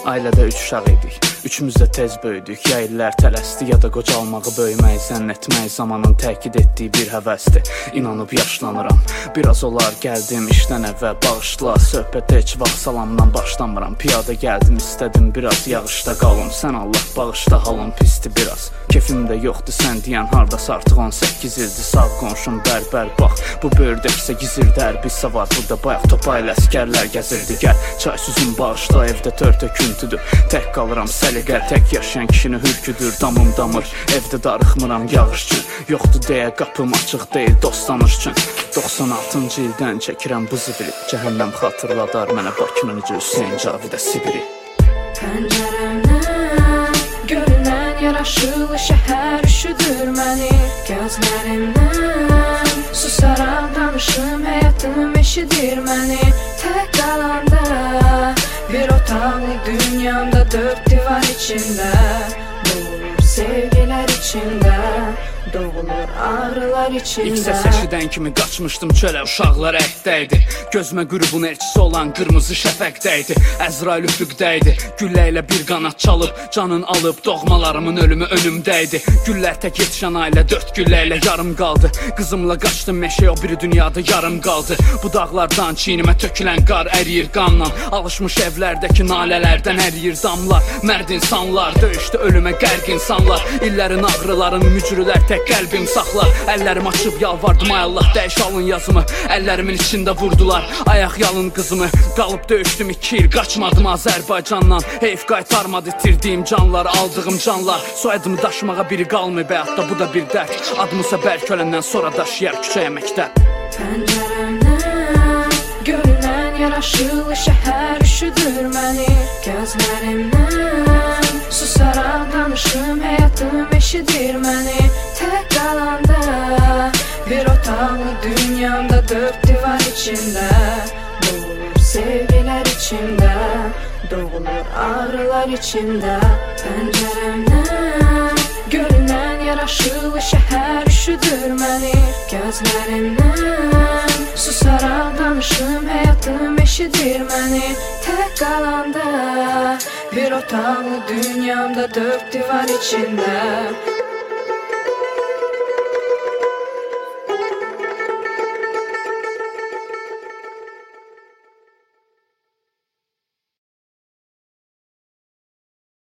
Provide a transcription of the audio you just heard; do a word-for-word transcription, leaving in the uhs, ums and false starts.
Ailədə üç uşaq idik, üçümüz də tez böyüdük. Ya illər tələsdi, ya da qocalmağı, böyüməyi zənn etmək zamanın təkid etdiyi bir həvəsdir. İnanıb yaşlanıram, biraz olar gəldim işdən əvvəl, bağışla. Söhbətə heç vaxt salamdan başlamıram. Piyada gəldim, istədim biraz yağışda qalım. Sən Allah bağışla, halım pisdir biraz. Kefim də yoxdur, sən deyən hardasa artıq on səkkiz ildir. Sağ qonşum bərbər bax, bu böyürdəksə gizirdə hərbi savar. Burada bayaq topa ilə əskərlər gəzirdi. Gəl, çay süzün bağışla, evdə tör töküntüdür. Tək qalıram səliqə, tək yaşayan kişini hürküdür. Damım damır, evdə darıxmıram yağış üçün. Yoxdur deyə qapım açıq deyil dostlanış üçün. doxsan altıncı ildən çəkirəm bu zibiri. Cəhənnəm xatırladar mənə Bakının necə Hüseyin Cavidə Sibiri. Pəncərəmdən görünən yaraşılı şəhər üşüdür məni. Gözlərimdən susaraq danışım, həyatım eşidir məni. Tək qalanda bir otaqlı dünyamda, dörd divar içində doğulur sevgilər içində, doğulur ağrılar içində. İlk səs eşidən kimi qaçmışdım çölə, uşaqlar əkdəydi. Gözmə qürubun elçisi olan qırmızı şəfəqdəydi. Əzrail üfüqdəydi, güllə ilə bir qanat çalıb, canın alıb, doğmalarımın ölümü önümdəydi. Güllər tək yetişən ailə dörd güllə ilə yarım qaldı. Qızımla qaçdım meşəyə, o biri dünyada yarım qaldı. Bu dağlardan çiynimə tökülən qar əriyir qanla. Alışmış evlərdəki nalələrdən əriyir damlar. Mərd insanlar, döyüşdə ölümə qərq insanlar. İllərin ağrılarını mücrülər tək qəlbim saxlar. Əllərim açıb yalvardım, ay Allah dəyiş alın yazımı. Əllərimin içində vurdular ayaq yalın qızımı. Qalıb döyüşdüm iki il, qaçmadım Azərbaycandan. Heyf qaytarmadı itirdiyim canlar, aldığım canlar. Soyadımı daşımağa biri qalmayıb həyatda, bu da bir dərd. Adımısa bəlkə öləndən sonra daşıyar küçəyə məktəb. Pəncərəmdən görünən yaraşılı şəhər üşüdür məni. Gözlərimdən susaraq danışım, həyatım eşidir məni. Tək qalanda bir otaqlı dünyamda, dörd divar içində doğulur sevgilər içində, doğulur ağrılar içində. Pəncərəmdən görünən yaraşılı şəhər üşüdür məni. Gözlərimdən susaraq danışım, həyatım eşidir məni. Tək qalanda bir otaqlı dünyamda, dörd divar içində